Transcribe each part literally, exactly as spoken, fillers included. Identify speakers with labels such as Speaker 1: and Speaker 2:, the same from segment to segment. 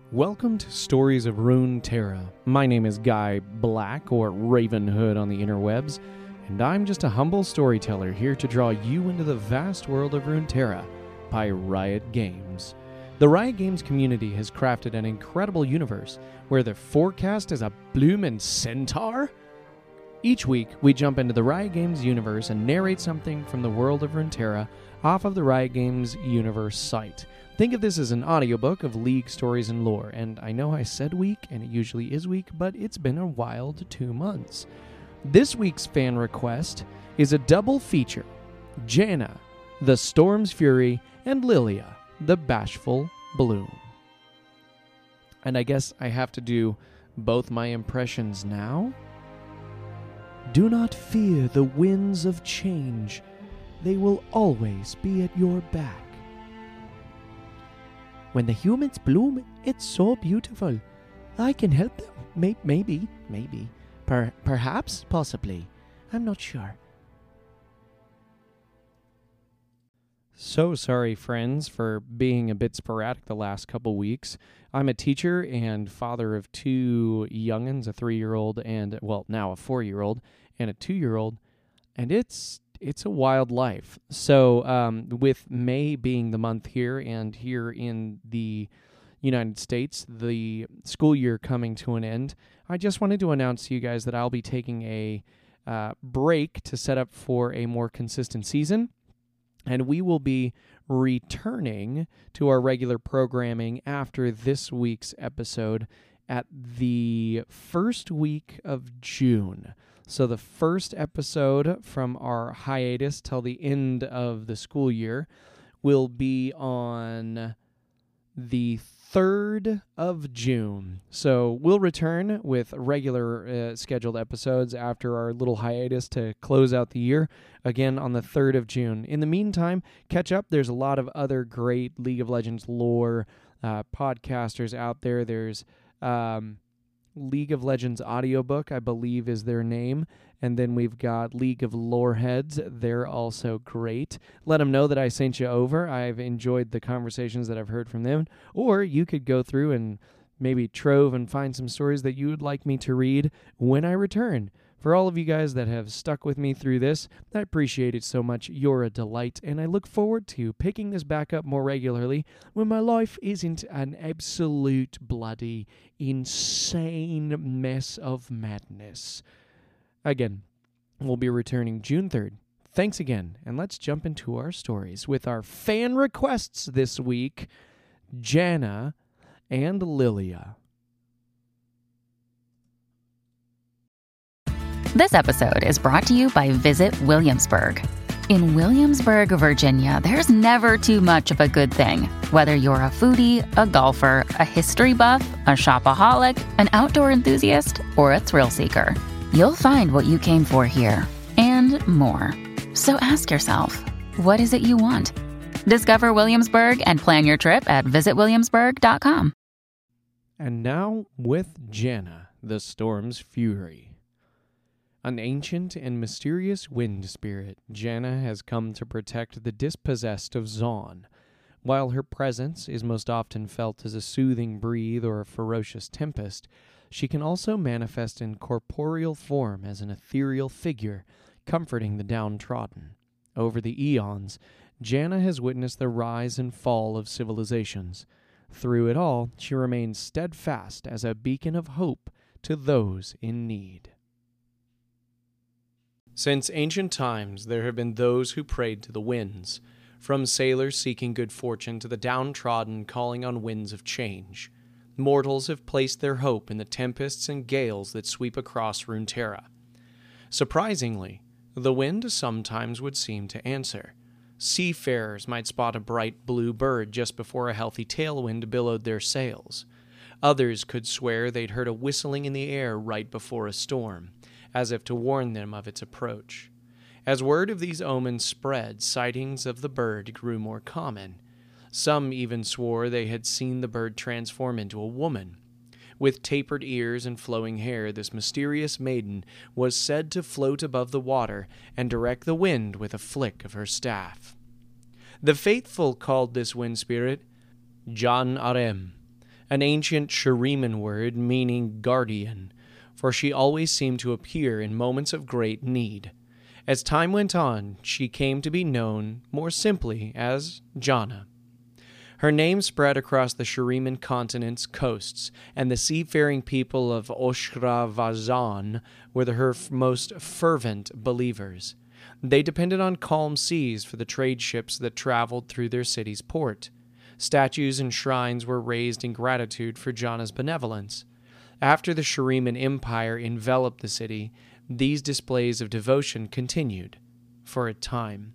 Speaker 1: Welcome to Stories of Runeterra. My name is Guy Black, or Ravenhood on the interwebs, and I'm just a humble storyteller here to draw you into the vast world of Runeterra by Riot Games. The Riot Games community has crafted an incredible universe where the forecast is a bloomin' centaur. Each week, we jump into the Riot Games universe and narrate something from the world of Runeterra off of the Riot Games universe site. Think of this as an audiobook of League stories and lore, and I know I said week, and it usually is week, but it's been a wild two months. This week's fan request is a double feature: Janna, the Storm's Fury, and Lilia, the Bashful Bloom. And I guess I have to do both my impressions now? Do not fear the winds of change. They will always be at your back. When the humans bloom, it's so beautiful. I can help them. Maybe, maybe, maybe. Per- perhaps, possibly. I'm not sure. So sorry, friends, for being a bit sporadic the last couple weeks. I'm a teacher and father of two young'uns, a three-year-old and, well, now a four-year-old and a two-year-old, and it's it's a wild life. So um, with May being the month here, and here in the United States, the school year coming to an end, I just wanted to announce to you guys that I'll be taking a uh, break to set up for a more consistent season. And we will be returning to our regular programming after this week's episode at the first week of June. So the first episode from our hiatus till the end of the school year will be on the third of June. So we'll return with regular uh, scheduled episodes after our little hiatus to close out the year, again on the third of June. In the meantime, catch up. There's a lot of other great League of Legends lore uh, podcasters out there. There's um, League of Legends audiobook, I believe is their name. And then we've got League of Loreheads. They're also great. Let them know that I sent you over. I've enjoyed the conversations that I've heard from them. Or you could go through and maybe trove and find some stories that you would like me to read when I return. For all of you guys that have stuck with me through this, I appreciate it so much. You're a delight, and I look forward to picking this back up more regularly when my life isn't an absolute bloody, insane mess of madness. Again, we'll be returning June third. Thanks again, and let's jump into our stories with our fan requests this week, Janna and Lilia.
Speaker 2: This episode is brought to you by Visit Williamsburg. In Williamsburg, Virginia, there's never too much of a good thing. Whether you're a foodie, a golfer, a history buff, a shopaholic, an outdoor enthusiast, or a thrill seeker, you'll find what you came for here and more. So ask yourself, what is it you want? Discover Williamsburg and plan your trip at visit williamsburg dot com.
Speaker 1: And now with Janna, the Storm's Fury. An ancient and mysterious wind spirit, Janna has come to protect the dispossessed of Zaun. While her presence is most often felt as a soothing breeze or a ferocious tempest, she can also manifest in corporeal form as an ethereal figure, comforting the downtrodden. Over the eons, Janna has witnessed the rise and fall of civilizations. Through it all, she remains steadfast as a beacon of hope to those in need. Since ancient times, there have been those who prayed to the winds, from sailors seeking good fortune to the downtrodden calling on winds of change. Mortals have placed their hope in the tempests and gales that sweep across Runeterra. Surprisingly, the wind sometimes would seem to answer. Seafarers might spot a bright blue bird just before a healthy tailwind billowed their sails. Others could swear they'd heard a whistling in the air right before a storm, as if to warn them of its approach. As word of these omens spread, sightings of the bird grew more common. Some even swore they had seen the bird transform into a woman. With tapered ears and flowing hair, this mysterious maiden was said to float above the water and direct the wind with a flick of her staff. The faithful called this wind spirit Jan Arem, an ancient Shuriman word meaning guardian, for she always seemed to appear in moments of great need. As time went on, she came to be known more simply as Jana. Her name spread across the Shuriman continent's coasts, and the seafaring people of Oshra-Vazan were the, her f- most fervent believers. They depended on calm seas for the trade ships that traveled through their city's port. Statues and shrines were raised in gratitude for Jana's benevolence. After the Shuriman Empire enveloped the city, these displays of devotion continued for a time.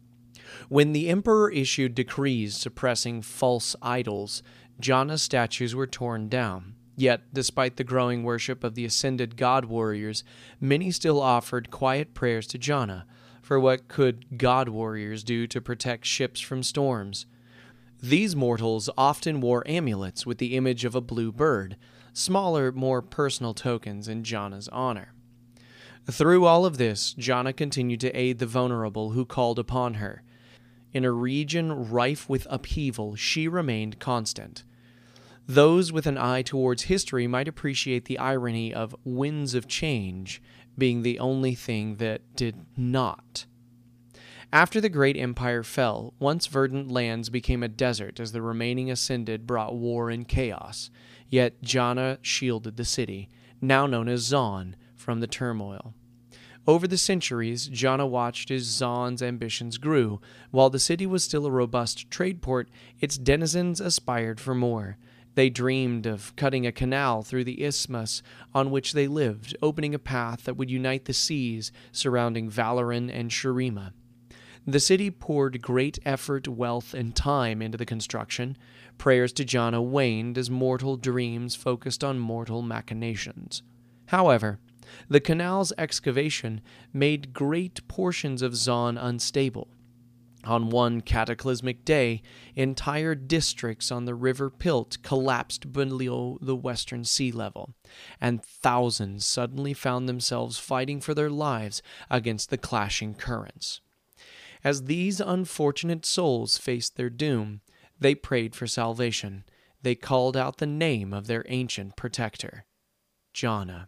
Speaker 1: When the emperor issued decrees suppressing false idols, Jana's statues were torn down. Yet, despite the growing worship of the ascended god warriors, many still offered quiet prayers to Jana, for what could god warriors do to protect ships from storms? These mortals often wore amulets with the image of a blue bird, smaller, more personal tokens in Jana's honor. Through all of this, Jana continued to aid the vulnerable who called upon her. In a region rife with upheaval, she remained constant. Those with an eye towards history might appreciate the irony of winds of change being the only thing that did not. After the great empire fell, once verdant lands became a desert as the remaining ascended brought war and chaos. Yet Jana shielded the city, now known as Zon, from the turmoil. Over the centuries, Jana watched as Zon's ambitions grew. While the city was still a robust trade port, its denizens aspired for more. They dreamed of cutting a canal through the isthmus on which they lived, opening a path that would unite the seas surrounding Valoran and Shurima. The city poured great effort, wealth, and time into the construction. Prayers to Jana waned as mortal dreams focused on mortal machinations. However, the canal's excavation made great portions of Zon unstable. On one cataclysmic day, entire districts on the River Pilt collapsed below the western sea level, and thousands suddenly found themselves fighting for their lives against the clashing currents. As these unfortunate souls faced their doom, they prayed for salvation. They called out the name of their ancient protector, Jana.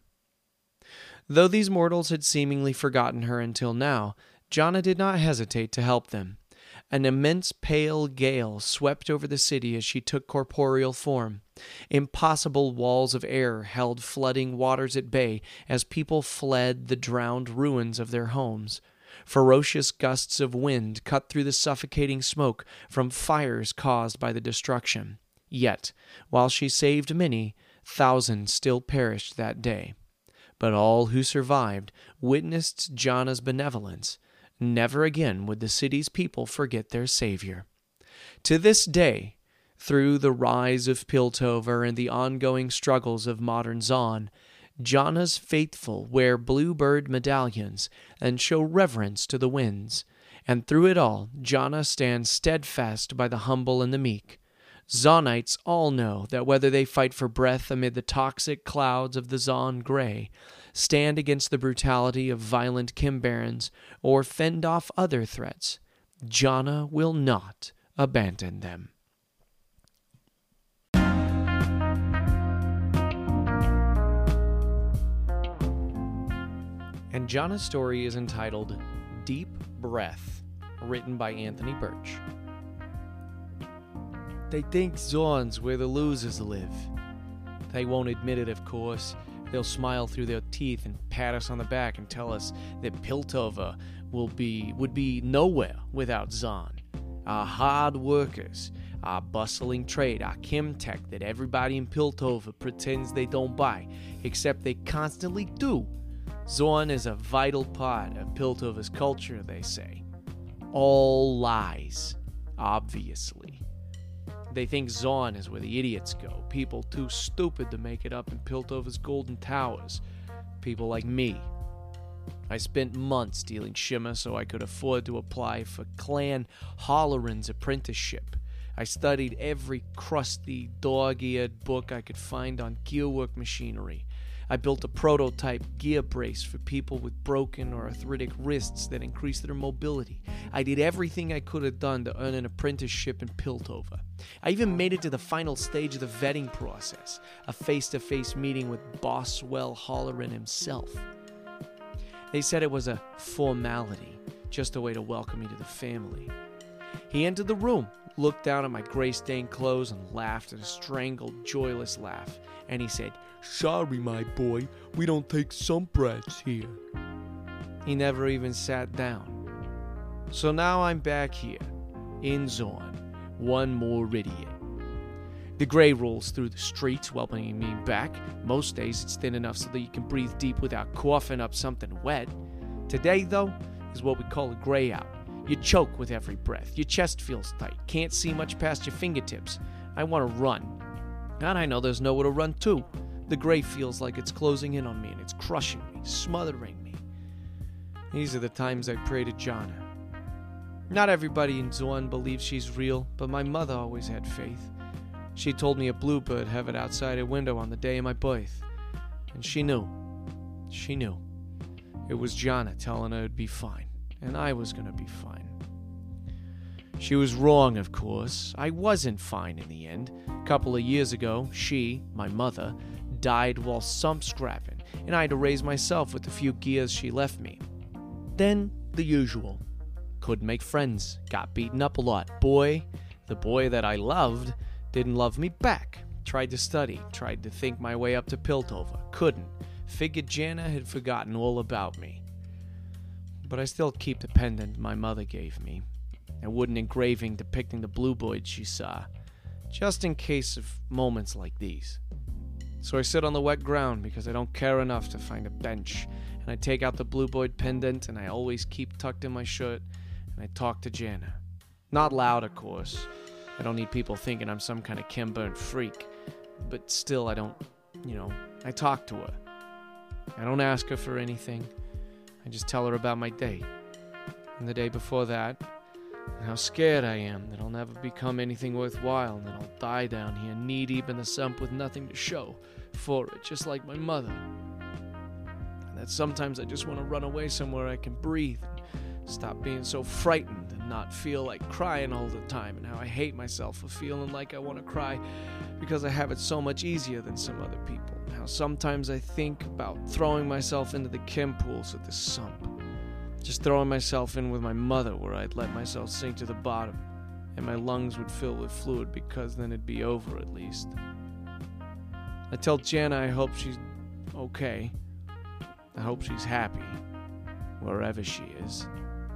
Speaker 1: Though these mortals had seemingly forgotten her until now, Jana did not hesitate to help them. An immense pale gale swept over the city as she took corporeal form. Impossible walls of air held flooding waters at bay as people fled the drowned ruins of their homes. Ferocious gusts of wind cut through the suffocating smoke from fires caused by the destruction. Yet, while she saved many, thousands still perished that day. But all who survived witnessed Jana's benevolence. Never again would the city's people forget their savior. To this day, through the rise of Piltover and the ongoing struggles of modern Zon, Jana's faithful wear bluebird medallions and show reverence to the winds. And through it all, Jana stands steadfast by the humble and the meek. Zonites all know that whether they fight for breath amid the toxic clouds of the Zon Grey, stand against the brutality of violent Kimbarans, or fend off other threats, Jana will not abandon them. And Jana's story is entitled Deep Breath, written by Anthony Birch. They think Zon's where the losers live. They won't admit it, of course. They'll smile through their teeth and pat us on the back and tell us that Piltover will be would be nowhere without Zon. Our hard workers, our bustling trade, our chemtech that everybody in Piltover pretends they don't buy, except they constantly do. Zon is a vital part of Piltover's culture, they say. All lies, obviously. They think Zon is where the idiots go, people too stupid to make it up in Piltover's golden towers. People like me. I spent months stealing shimmer so I could afford to apply for Clan Holleran's apprenticeship. I studied every crusty, dog-eared book I could find on gearwork machinery. I built a prototype gear brace for people with broken or arthritic wrists that increased their mobility. I did everything I could have done to earn an apprenticeship in Piltover. I even made it to the final stage of the vetting process, a face-to-face meeting with Boswell Holleran himself. They said it was a formality, just a way to welcome me to the family. He entered the room, looked down at my gray-stained clothes, and laughed at a strangled, joyless laugh. And he said, "Sorry, my boy, we don't take sump rats here." He never even sat down. So now I'm back here, in Zorn, one more idiot. The gray rolls through the streets, welcoming me back. Most days it's thin enough so that you can breathe deep without coughing up something wet. Today, though, is what we call a gray out. You choke with every breath. Your chest feels tight. Can't see much past your fingertips. I want to run. And I know there's nowhere to run to. The gray feels like it's closing in on me and it's crushing me, smothering me. These are the times I pray to Jana. Not everybody in Zorn believes she's real, but my mother always had faith. She told me a bluebird hovered outside her window on the day of my birth. And she knew. She knew. It was Jana telling her it'd be fine. And I was going to be fine. She was wrong, of course. I wasn't fine in the end. A couple of years ago, she, my mother, died while sump scrapping, and I had to raise myself with the few gears she left me. Then, the usual. Couldn't make friends. Got beaten up a lot. Boy, the boy that I loved, didn't love me back. Tried to study. Tried to think my way up to Piltover. Couldn't. Figured Jana had forgotten all about me. But I still keep the pendant my mother gave me, a wooden engraving depicting the bluebird she saw, just in case of moments like these. So I sit on the wet ground because I don't care enough to find a bench, and I take out the bluebird pendant and I always keep tucked in my shirt, and I talk to Jana. Not loud, of course. I don't need people thinking I'm some kind of Ken Burn freak, but still I don't, you know, I talk to her. I don't ask her for anything. I just tell her about my day, and the day before that, and how scared I am that I'll never become anything worthwhile, and that I'll die down here knee-deep in the sump with nothing to show for it, just like my mother. And that sometimes I just want to run away somewhere I can breathe, and stop being so frightened, and not feel like crying all the time, and how I hate myself for feeling like I want to cry because I have it so much easier than some other people. How sometimes I think about throwing myself into the chem pools at the sump. Just throwing myself in with my mother where I'd let myself sink to the bottom and my lungs would fill with fluid because then it'd be over at least. I tell Jana I hope she's okay. I hope she's happy, wherever she is.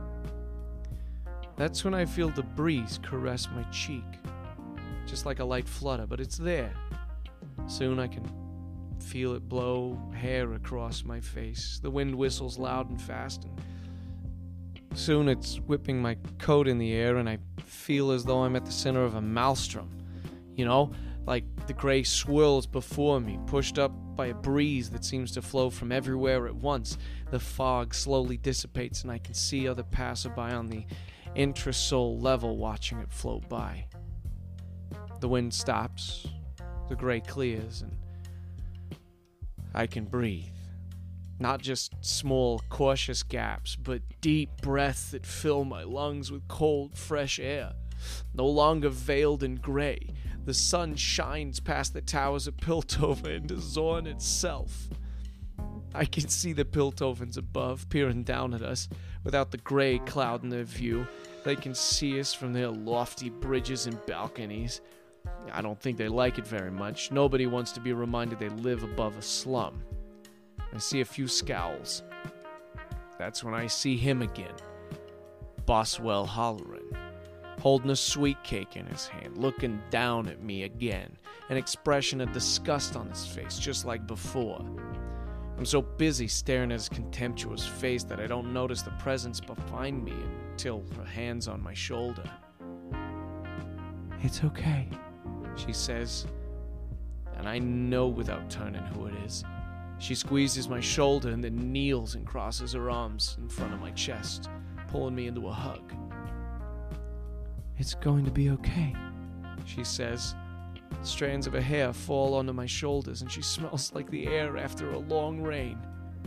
Speaker 1: That's when I feel the breeze caress my cheek, just like a light flutter, but it's there. Soon I can feel it blow hair across my face. The wind whistles loud and fast, and soon it's whipping my coat in the air, and I feel as though I'm at the center of a maelstrom. You know, like the gray swirls before me, pushed up by a breeze that seems to flow from everywhere at once. The fog slowly dissipates, and I can see other passerby on the intrasol level watching it float by. The wind stops, the gray clears, and I can breathe. Not just small, cautious gaps, but deep breaths that fill my lungs with cold, fresh air. No longer veiled in gray, the sun shines past the towers of Piltover into Zorn itself. I can see the Piltovans above, peering down at us, without the gray clouding their view. They can see us from their lofty bridges and balconies. I don't think they like it very much. Nobody wants to be reminded they live above a slum. I see a few scowls. That's when I see him again. Boswell Holleran, holding a sweet cake in his hand, looking down at me again, an expression of disgust on his face, just like before. I'm so busy staring at his contemptuous face that I don't notice the presence behind me until her hand's on my shoulder. "It's okay," she says, and I know without turning who it is. She squeezes my shoulder and then kneels and crosses her arms in front of my chest, pulling me into a hug. "It's going to be okay," she says, Strands of her hair fall onto my shoulders, and she smells like the air after a long rain.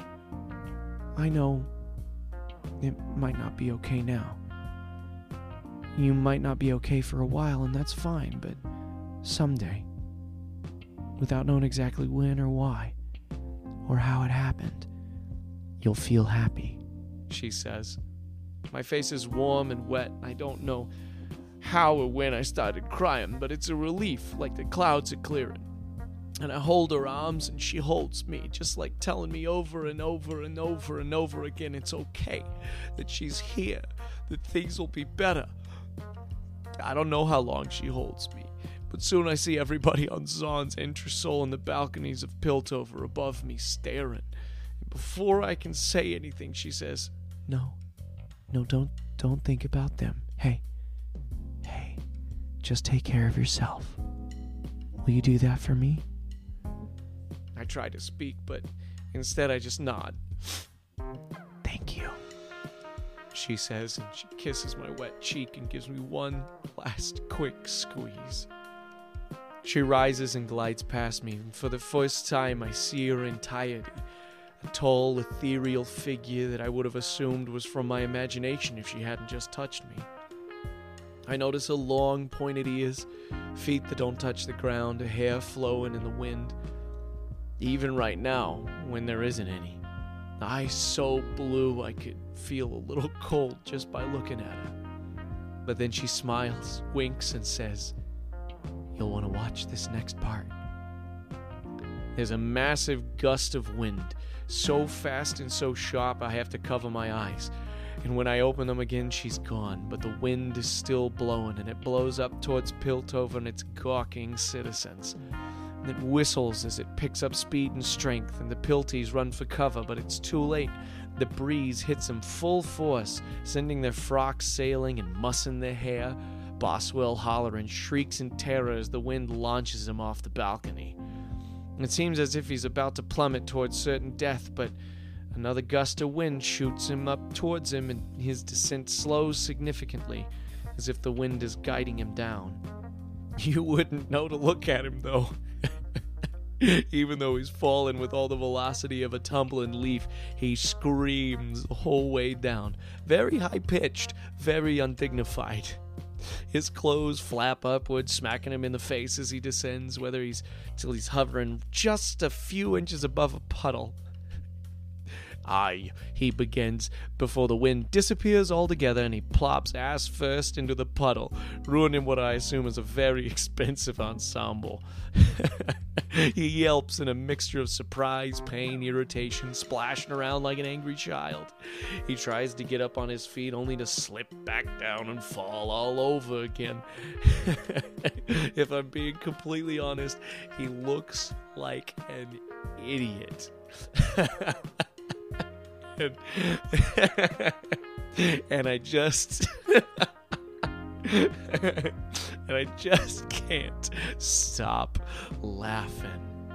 Speaker 1: I know it might not be okay now. You might not be okay for a while, and that's fine, but someday, without knowing exactly when or why, or how it happened, you'll feel happy, she says. My face is warm and wet. I don't know how or when I started crying, but it's a relief, like the clouds are clearing. And I hold her arms, and she holds me, just like telling me over and over and over and over again it's okay, that she's here, that things will be better. I don't know how long she holds me, but soon I see everybody on Zahn's entresol in the balconies of Piltover above me staring. And before I can say anything, she says, No, no, don't, don't think about them. Hey, hey, just take care of yourself. Will you do that for me? I try to speak, but instead I just nod. Thank you, she says, and she kisses my wet cheek and gives me one last quick squeeze. She rises and glides past me, and for the first time I see her entirety, a tall, ethereal figure that I would have assumed was from my imagination if she hadn't just touched me. I notice her long, pointed ears, feet that don't touch the ground, her hair flowing in the wind. Even right now, when there isn't any. Eyes so blue I could feel a little cold just by looking at her. But then she smiles, winks, and says, You'll want to watch this next part. There's a massive gust of wind, so fast and so sharp I have to cover my eyes. And when I open them again, she's gone, but the wind is still blowing, and it blows up towards Piltover and its gawking citizens. It whistles as it picks up speed and strength, and the Pilties run for cover, but it's too late. The breeze hits them full force, sending their frocks sailing and mussing their hair. Boswell hollering shrieks in terror as the wind launches him off the balcony. It seems as if he's about to plummet towards certain death, but another gust of wind shoots him up towards him, and his descent slows significantly, as if the wind is guiding him down. You wouldn't know to look at him, though. Even though he's fallen with all the velocity of a tumbling leaf, he screams the whole way down. Very high-pitched, very undignified. His clothes flap upward, smacking him in the face as he descends, whether he's till he's hovering just a few inches above a puddle. Aye, he begins, before the wind disappears altogether and he plops ass first into the puddle, ruining what I assume is a very expensive ensemble. He yelps in a mixture of surprise, pain, irritation, splashing around like an angry child. He tries to get up on his feet only to slip back down and fall all over again. If I'm being completely honest, he looks like an idiot. And, and I just and I just can't stop laughing.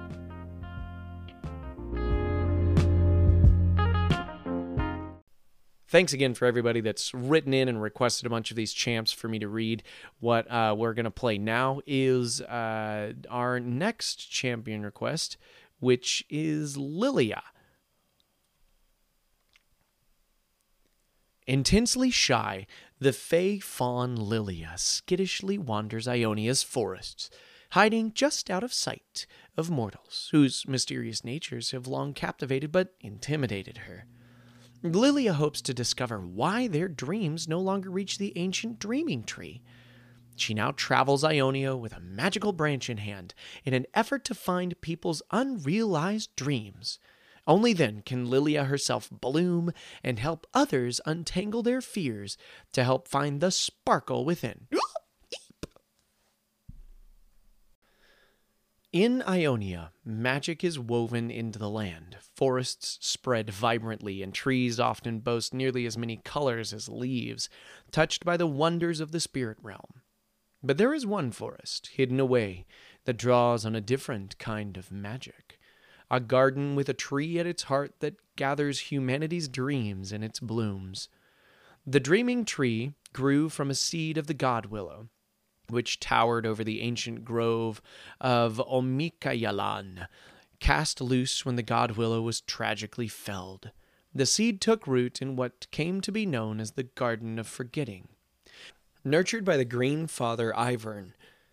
Speaker 1: Thanks again for everybody that's written in and requested a bunch of these champs for me to read. What uh, we're going to play now is uh, our next champion request, which is Lilia. Intensely shy, the fey fawn Lilia skittishly wanders Ionia's forests, hiding just out of sight of mortals, whose mysterious natures have long captivated but intimidated her. Lilia hopes to discover why their dreams no longer reach the ancient dreaming tree. She now travels Ionia with a magical branch in hand in an effort to find people's unrealized dreams. Only then can Lilia herself bloom and help others untangle their fears to help find the sparkle within. In Ionia, magic is woven into the land. Forests spread vibrantly, and trees often boast nearly as many colors as leaves, touched by the wonders of the spirit realm. But there is one forest, hidden away, that draws on a different kind of magic. A garden with a tree at its heart that gathers humanity's dreams in its blooms. The dreaming tree grew from a seed of the god willow. which towered over the ancient grove of Omikayalan, cast loose when the god willow was tragically felled. The seed took root in what came to be known as the Garden of Forgetting. Nurtured by the green father Ivern,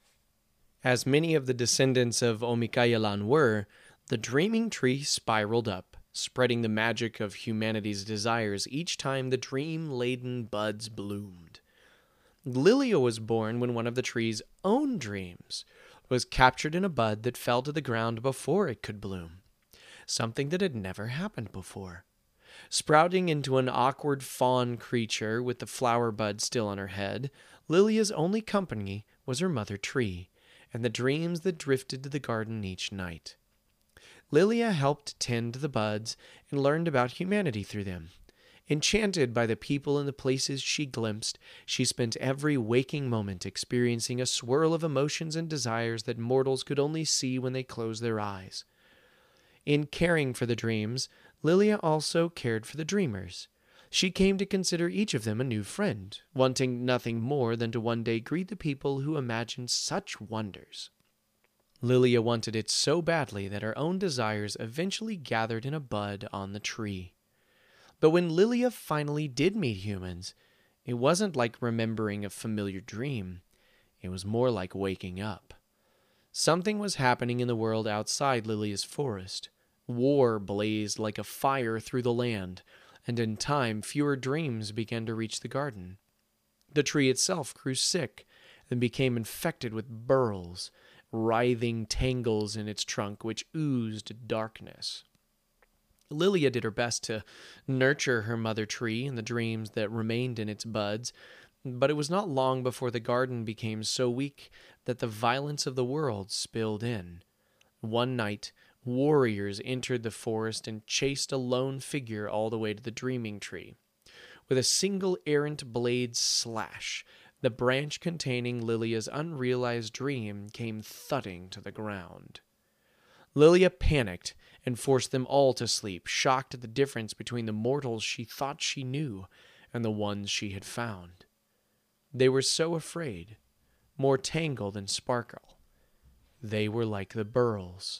Speaker 1: as many of the descendants of Omikayalan were, the dreaming tree spiraled up, spreading the magic of humanity's desires each time the dream-laden buds bloomed. Lilia was born when one of the tree's own dreams was captured in a bud that fell to the ground before it could bloom, something that had never happened before. Sprouting into an awkward fawn creature with the flower bud still on her head, Lilia's only company was her mother tree, and the dreams that drifted to the garden each night. Lilia helped tend the buds and learned about humanity through them. Enchanted by the people and the places she glimpsed, she spent every waking moment experiencing a swirl of emotions and desires that mortals could only see when they closed their eyes. In caring for the dreams, Lilia also cared for the dreamers. She came to consider each of them a new friend, wanting nothing more than to one day greet the people who imagined such wonders. Lilia wanted it so badly that her own desires eventually gathered in a bud on the tree. But when Lilia finally did meet humans, it wasn't like remembering a familiar dream. It was more like waking up. Something was happening in the world outside Lilia's forest. War blazed like a fire through the land, and in time fewer dreams began to reach the garden. The tree itself grew sick and became infected with burls, writhing tangles in its trunk which oozed darkness. Lilia did her best to nurture her mother tree and the dreams that remained in its buds, but it was not long before the garden became so weak that the violence of the world spilled in. One night, warriors entered the forest and chased a lone figure all the way to the dreaming tree. With a single errant blade slash, the branch containing Lilia's unrealized dream came thudding to the ground. Lilia panicked and forced them all to sleep, shocked at the difference between the mortals she thought she knew and the ones she had found. They were so afraid, more tangle than sparkle. They were like the burls.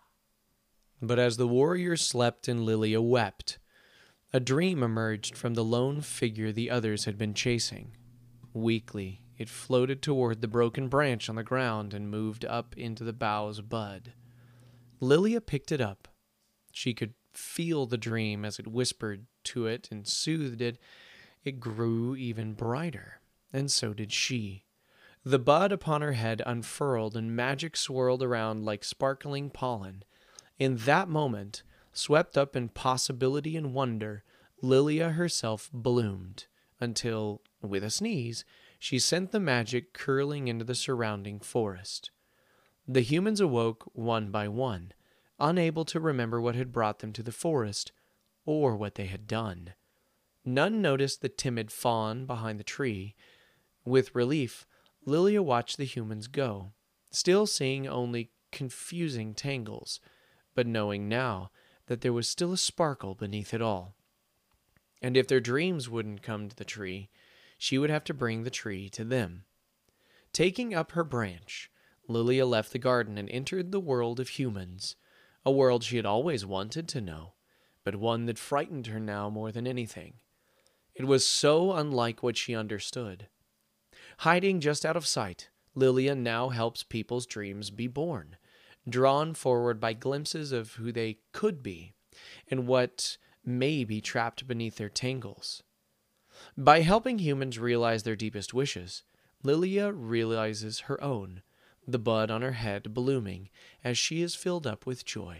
Speaker 1: But as the warriors slept and Lilia wept, a dream emerged from the lone figure the others had been chasing. Weakly, it floated toward the broken branch on the ground and moved up into the boug's bud. Lilia picked it up. She could feel the dream as it whispered to it and soothed it. It grew even brighter, and so did she. The bud upon her head unfurled, and magic swirled around like sparkling pollen. In that moment, swept up in possibility and wonder, Lilia herself bloomed, until, with a sneeze, she sent the magic curling into the surrounding forest. The humans awoke one by one, unable to remember what had brought them to the forest, or what they had done. None noticed the timid fawn behind the tree. With relief, Lilia watched the humans go, still seeing only confusing tangles, but knowing now that there was still a sparkle beneath it all. And if their dreams wouldn't come to the tree, she would have to bring the tree to them. Taking up her branch, Lilia left the garden and entered the world of humans, a world she had always wanted to know, but one that frightened her now more than anything. It was so unlike what she understood. Hiding just out of sight, Lilia now helps people's dreams be born, drawn forward by glimpses of who they could be and what may be trapped beneath their tangles. By helping humans realize their deepest wishes, Lilia realizes her own, the bud on her head blooming as she is filled up with joy.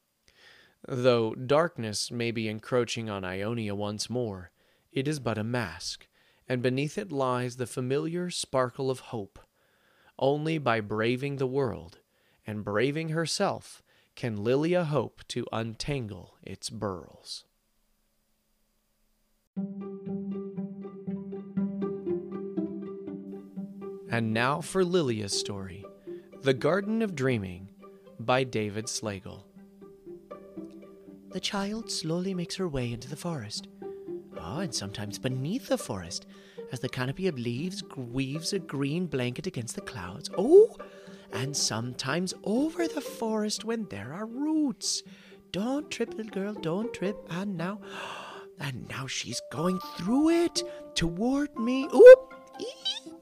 Speaker 1: Though darkness may be encroaching on Ionia once more, it is but a mask, and beneath it lies the familiar sparkle of hope. Only by braving the world, and braving herself, can Lilia hope to untangle its burls. And now for Lilia's story, The Garden of Dreaming by David Slagle.
Speaker 3: The child slowly makes her way into the forest. Oh, and sometimes beneath the forest,
Speaker 4: as the canopy of leaves weaves a green blanket against the clouds. Oh, and sometimes over the forest when there are roots. Don't trip, little girl, don't trip. And now, and now she's going through it toward me. Oop! Ee!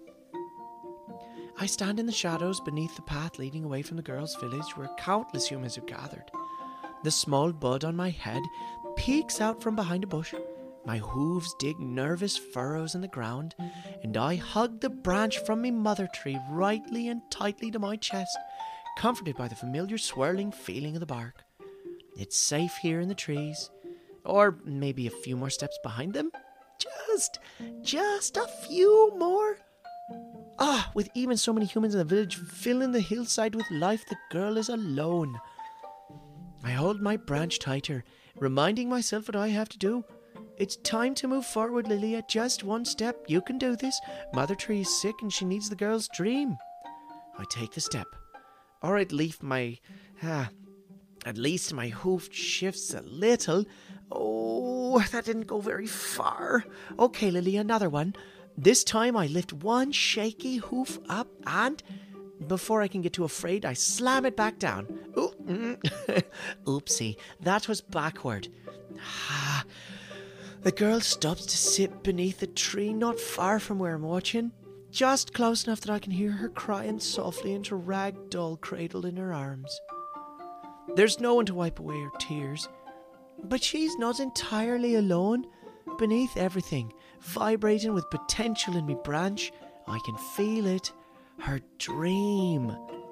Speaker 4: I stand in the shadows beneath the path leading away from the girl's village where countless humans have gathered. The small bud on my head peeks out from behind a bush. My hooves dig nervous furrows in the ground, and I hug the branch from me mother tree rightly and tightly to my chest, comforted by the familiar swirling feeling of the bark. It's safe here in the trees, or maybe a few more steps behind them. Just, just a few more. Ah, with even so many humans in the village filling the hillside with life, the girl is alone. I hold my branch tighter, reminding myself what I have to do. It's time to move forward, Lilia. Just one step. You can do this. Mother Tree is sick and she needs the girl's dream. I take the step. Or at least my... Ah, at least my hoof shifts a little. Oh, that didn't go very far. Okay, Lilia, another one. This time I lift one shaky hoof up and... Before I can get too afraid, I slam it back down. Ooh, mm. Oopsie, that was backward. Ah, the girl stops to sit beneath a tree not far from where I'm watching, just close enough that I can hear her crying softly into a rag doll cradled in her arms. There's no one to wipe away her tears, but she's not entirely alone. Beneath everything, vibrating with potential in me branch, I can feel it. Her dream.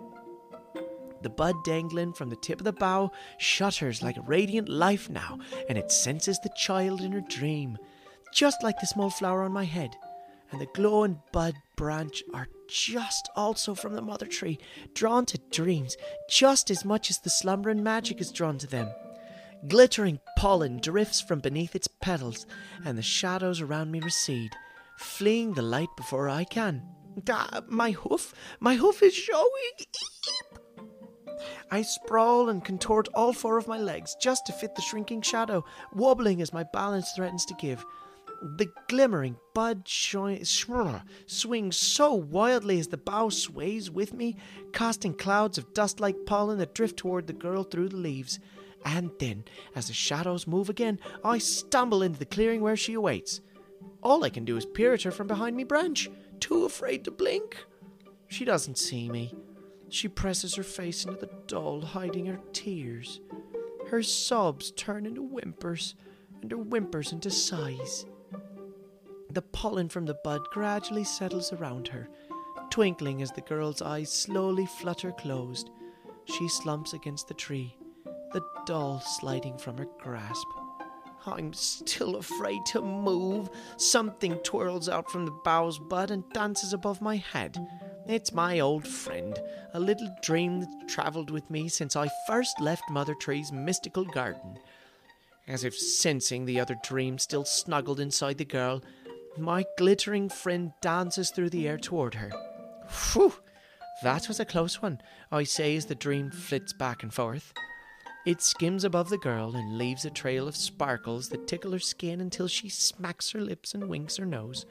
Speaker 4: The bud dangling from the tip of the bough shudders like a radiant life now, and it senses the child in her dream, just like the small flower on my head. And the glowing bud branch are just also from the mother tree, drawn to dreams just as much as the slumbering magic is drawn to them. Glittering pollen drifts from beneath its petals, and the shadows around me recede, fleeing the light before I can. Ah, my hoof, my hoof is showing. Eep. I sprawl and contort all four of my legs just to fit the shrinking shadow, wobbling as my balance threatens to give. The glimmering bud sho- swings so wildly as the bough sways with me, casting clouds of dust-like pollen that drift toward the girl through the leaves. And then, as the shadows move again, I stumble into the clearing where she awaits. All I can do is peer at her from behind me branch, too afraid to blink. She doesn't see me. She presses her face into the doll, hiding her tears. Her sobs turn into whimpers, and her whimpers into sighs. The pollen from the bud gradually settles around her, twinkling as the girl's eyes slowly flutter closed. She slumps against the tree, the doll sliding from her grasp. I'm still afraid to move. Something twirls out from the bough's bud and dances above my head. It's my old friend, a little dream that travelled with me since I first left Mother Tree's mystical garden. As if sensing the other dream still snuggled inside the girl, my glittering friend dances through the air toward her. Phew! That was a close one, I say as the dream flits back and forth. It skims above the girl and leaves a trail of sparkles that tickle her skin until she smacks her lips and winks her nose.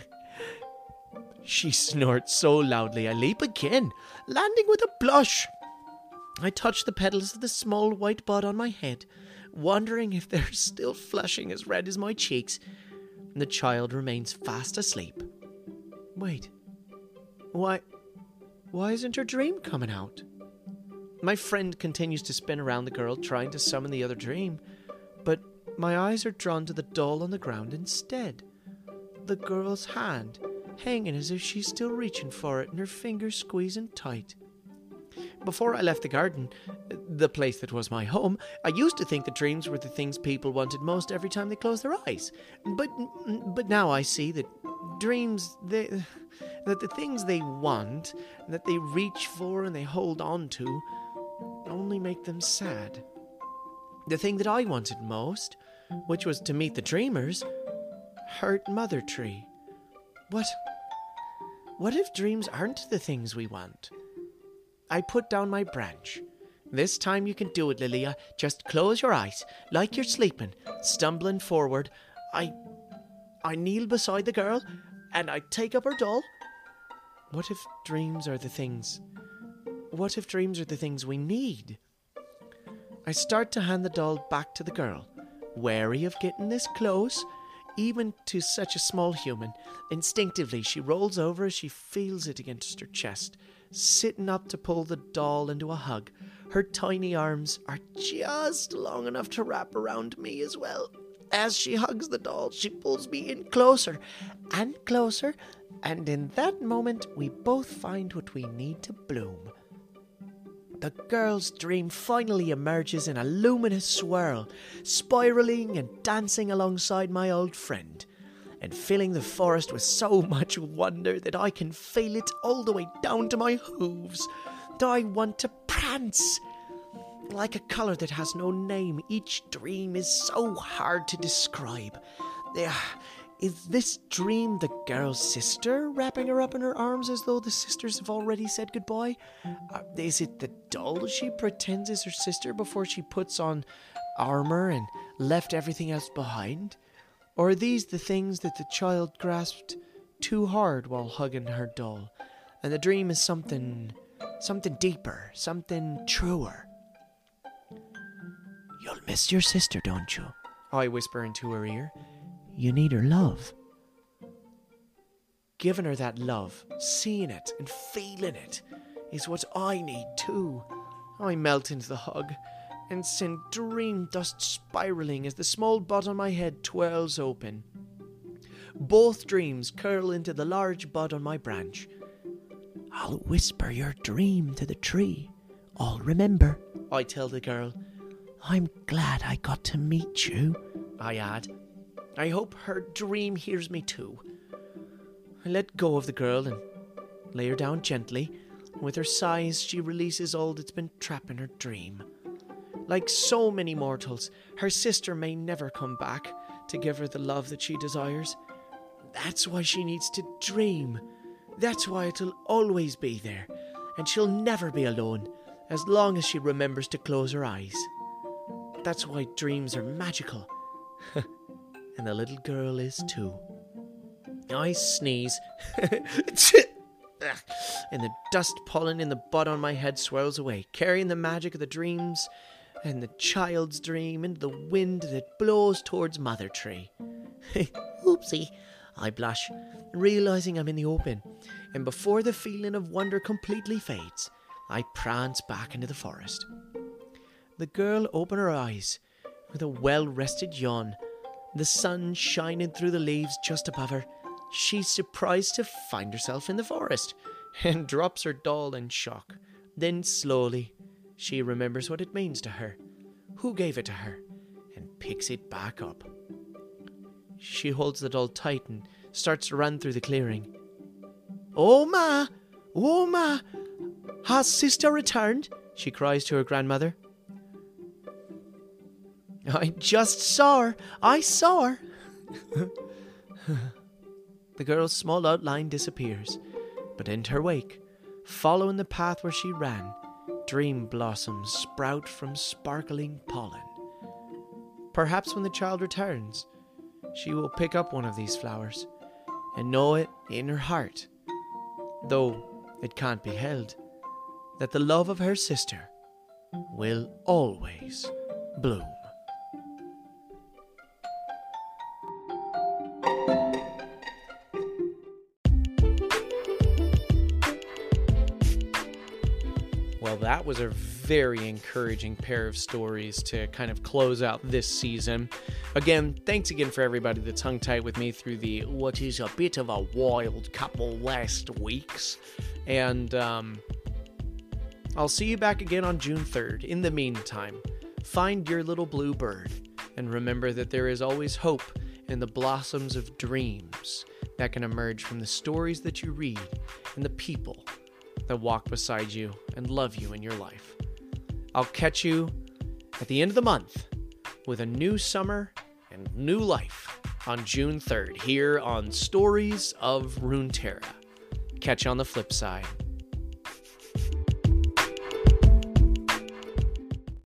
Speaker 4: She snorts so loudly I leap again, landing with a blush. I touch the petals of the small white bud on my head, wondering if they're still flushing as red as my cheeks. The child remains fast asleep. Wait, why, why isn't her dream coming out? My friend continues to spin around the girl, trying to summon the other dream, but my eyes are drawn to the doll on the ground instead. The girl's hand, hanging as if she's still reaching for it, and her fingers squeezing tight. Before I left the garden, the place that was my home, I used to think that dreams were the things people wanted most every time they closed their eyes. But but now I see that dreams, they, that the things they want, that they reach for and they hold on to, only make them sad. The thing that I wanted most, which was to meet the dreamers, hurt Mother Tree. What? What if dreams aren't the things we want? I put down my branch. This time you can do it, Lilia. Just close your eyes, like you're sleeping. Stumbling forward, I... I kneel beside the girl, and I take up her doll. What if dreams are the things... What if dreams are the things we need? I start to hand the doll back to the girl, wary of getting this close, even to such a small human. Instinctively, she rolls over as she feels it against her chest, sitting up to pull the doll into a hug. Her tiny arms are just long enough to wrap around me as well. As she hugs the doll, she pulls me in closer and closer, and in that moment, we both find what we need to bloom. The girl's dream finally emerges in a luminous swirl, spiraling and dancing alongside my old friend, and filling the forest with so much wonder that I can feel it all the way down to my hooves. I want to prance. Like a colour that has no name, each dream is so hard to describe. Is this dream the girl's sister, wrapping her up in her arms as though the sisters have already said goodbye? Uh, is it the doll she pretends is her sister before she puts on armour and left everything else behind? Or are these the things that the child grasped too hard while hugging her doll, and the dream is something, something deeper, something truer? You'll miss your sister, don't you? I whisper into her ear. You need her love. Giving her that love, seeing it and feeling it, is what I need too. I melt into the hug and send dream dust spiraling as the small bud on my head twirls open. Both dreams curl into the large bud on my branch. I'll whisper your dream to the tree. I'll remember, I tell the girl. I'm glad I got to meet you, I add. I hope her dream hears me too. I let go of the girl and lay her down gently. With her sighs, she releases all that's been trapped in her dream. Like so many mortals, her sister may never come back to give her the love that she desires. That's why she needs to dream. That's why it'll always be there, and she'll never be alone, as long as she remembers to close her eyes. That's why dreams are magical. And the little girl is too. I sneeze. And the dust pollen in the bud on my head swirls away, carrying the magic of the dreams and the child's dream into the wind that blows towards Mother Tree. Oopsie, I blush, realizing I'm in the open. And before the feeling of wonder completely fades, I prance back into the forest. The girl opened her eyes with a well-rested yawn, the sun shining through the leaves just above her. She's surprised to find herself in the forest and drops her doll in shock. Then slowly, she remembers what it means to her, who gave it to her, and picks it back up. She holds the doll tight and starts to run through the clearing. Oh, ma! Oh, ma! Has sister returned? She cries to her grandmother. I just saw her. I saw her. The girl's small outline disappears, but in her wake, following the path where she ran, dream blossoms sprout from sparkling pollen. Perhaps when the child returns, she will pick up one of these flowers and know it in her heart, though it can't be held, that the love of her sister will always bloom. Well, that was a very encouraging pair of stories to kind of close out this season. Again, thanks again for everybody that's hung tight with me through the what is a bit of a wild couple last weeks. And um, I'll see you back again on June third. In the meantime, find your little blue bird and remember that there is always hope in the blossoms of dreams that can emerge from the stories that you read and the people that walk beside you and love you in your life. I'll catch you at the end of the month with a new summer and new life on June third here on Stories of Runeterra. Catch you on the flip side.